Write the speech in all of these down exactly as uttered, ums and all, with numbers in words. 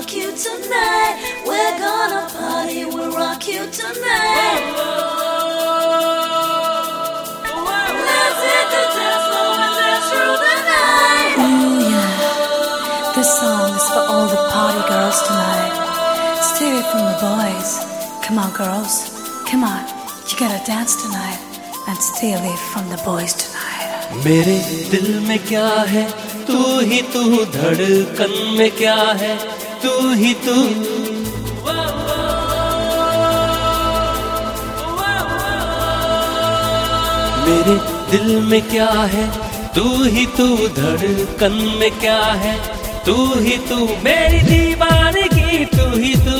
rock you tonight. We're gonna party, we'll rock you tonight. Let's hit the dance floor and dance through the night. Ooh yeah, this song is for all the party girls tonight. Stay away from the boys. Come on girls, come on, you gotta dance tonight. And stay away from the boys tonight. मेरे दिल में क्या है, तू ही तू, धड़कन में क्या है, तू ही तू। मेरे दिल में क्या है, तू ही तू, धड़कन में क्या है, तू ही तू। मेरी दीवानगी तू ही तू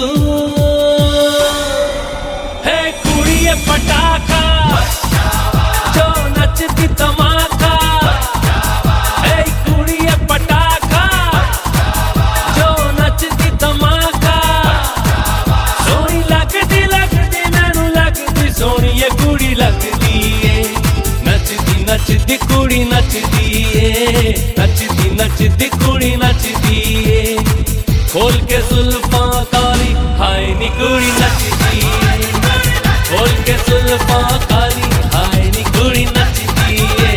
है, कुड़िए पटाखा जो नचती धमाका, है कुड़िए पटाखा जो नचती धमाका। सोनी लगदी लगदी मैनू लगदी, सोनी ये कुड़ी लगदी है। नचदी नचदी कुड़ी नचदी है, नचदी नचदी कुड़ी नचदी है। खोल के जुल्फां काली, हाय नी कुड़ी नचदी है। खोल के जुल्फां काली, हाय नी कुड़ी नचदी है।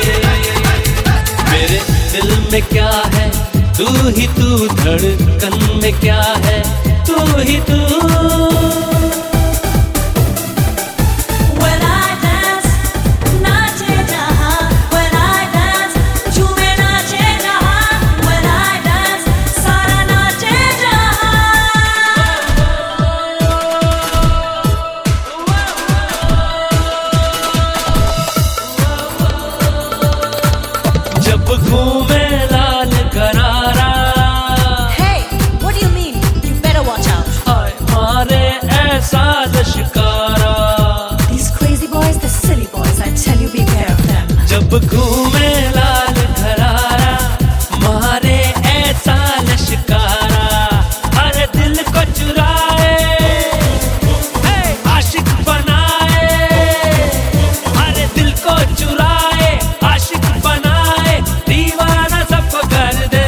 मेरे दिल में क्या है, तू ही तू, धड़कन में क्या है, तू ही तू। जब घूमे लाल करारा, Hey, what do you mean? You better watch out. हाय मारे ऐसा लश्कारा। These crazy boys, the silly boys, I tell you beware of them. जब घूमे लाल करारा, मारे ऐसा लश्कारा। अरे दिल को चुराए, आशिक बनाए। अरे दिल को चुराए, आशिक बनाए, दीवाना सबको कर दे।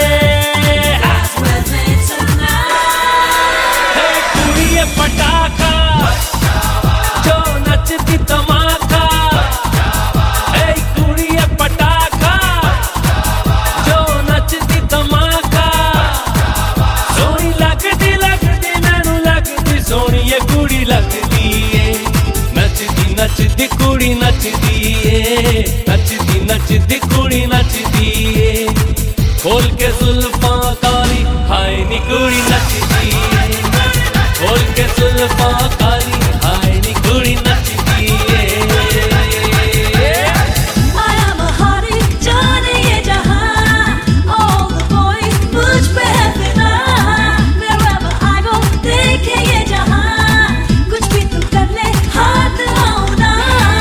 है कुड़िए पटाखा जो नचती धमाका, है कुड़िए पटाखा जो नचती धमाका। सोनी लगदी लगदी मैनू लगदी, सोनी ये कुड़ी लगदी है। नचदी नचदी कुड़ी नचदी है, नचदी नचदी कुड़ी नचदी है। खोल के जुल्फां काली, हाय नी कुड़ी नचदी है। खोल के जुल्फां काली, हाय नी कुड़ी नचदी है। I am a hottie, जाने ये जहां, all the boys मुझ पे है फिदा। Wherever I go, देखे ये जहां, कुछ भी तू कर ले, हाथ लाओ ना।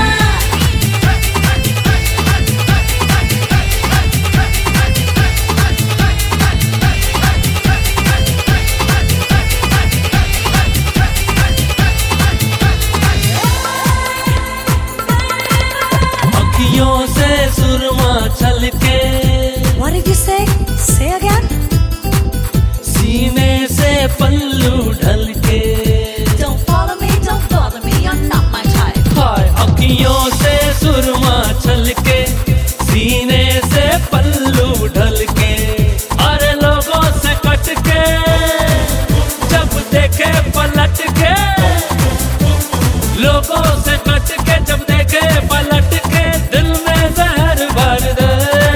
अखियों से सुरमा छलके, What did you say? Say again? सीने से पल्लू ढलके। Don't follow me, don't bother me, you're not my type. हाय अखियों से सुरमा छलके, सीने से पल्लू ढलके। अरे लोगों से कट के, जब देखे पलट के। लोगों से कट के, जब देखे पलट के, दिल में जहर भर दे।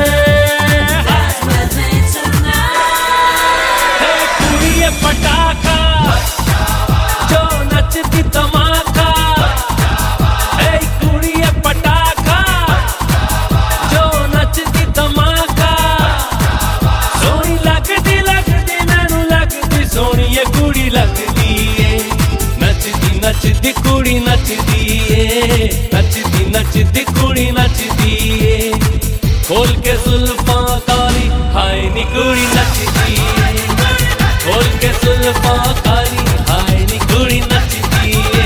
है कुड़िए पटाखा जो नचती धमाका, है कुड़िए पटाखा जो नचती धमाका। सोनी लगदी लगदी मैनू लगदी, सोनी ये कुड़ी लगदी है। नचदी नचदी कुड़ी नचदी है, नचदी नचदी कुड़ी नचदी है। खोल के जुल्फां काली, हाय नी कुड़ी नचदी है। खोल के जुल्फां काली, हाय नी कुड़ी नचदी है।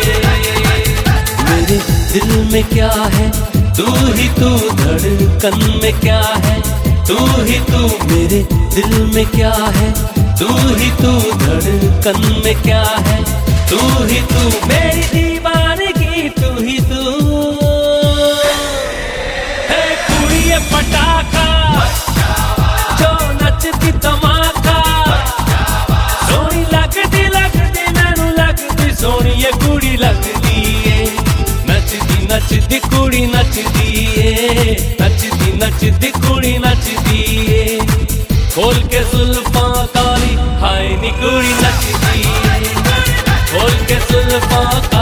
मेरे दिल में क्या है, तू ही तू, धड़कन में क्या है, तू ही तू। मेरे दिल में क्या है, तू ही तू धड़कन में क्या है, तू ही तू मेरी दीवानगी, तू ही तू। है कुड़िए पटाखा जो नचती धमाका, सोनी लगदी लगदी मैनू लगदी सोनी ये कुड़ी लगदी है। नचदी नचदी कुड़ी नचदी है, नचदी नचदी कुड़ी नचदी है। खोल के जुल्फां काली हाय नी कुड़ी नचदी है, खोल के जुल्फां